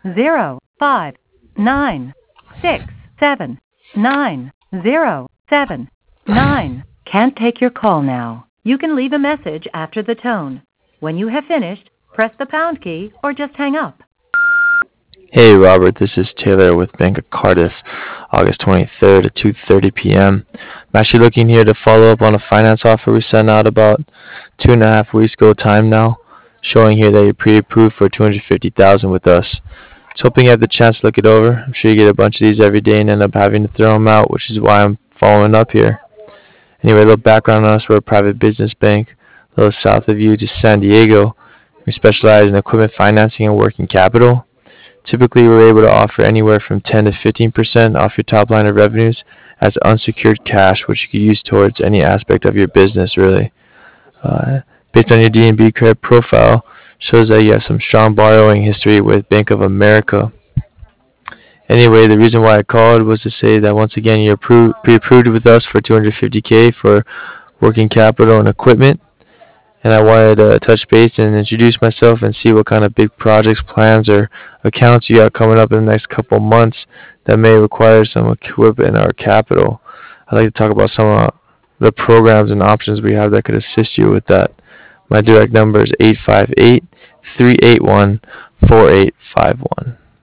0 5 9 6 7 9 0 7 9. Can't take your call now. You can leave a message after the tone. When you have finished, press the pound key or just hang up. Hey Robert, this is Taylor with Bank of Cardiff, August 23rd at 2:30 p.m. I'm actually looking here to follow up on a finance offer we sent out about 2.5 weeks ago time now, showing here that you're pre-approved for 250,000 with us. Just hoping you have the chance to look it over. I'm sure you get a bunch of these every day and end up having to throw them out, which is why I'm following up here. Anyway, a little background on us. We're a private business bank, a little south of you, just San Diego. We specialize in equipment financing and working capital. Typically, we're able to offer anywhere from 10 to 15% off your top line of revenues as unsecured cash, which you can use towards any aspect of your business, really. Based on your DNB credit profile, shows that you have some strong borrowing history with Bank of America. Anyway, the reason why I called was to say that once again, you're pre-approved with us for 250K for working capital and equipment. And I wanted to touch base and introduce myself and see what kind of big projects, plans, or accounts you got coming up in the next couple months that may require some equipment or capital. I'd like to talk about some of the programs and options we have that could assist you with that. My direct number is 858-381-4851.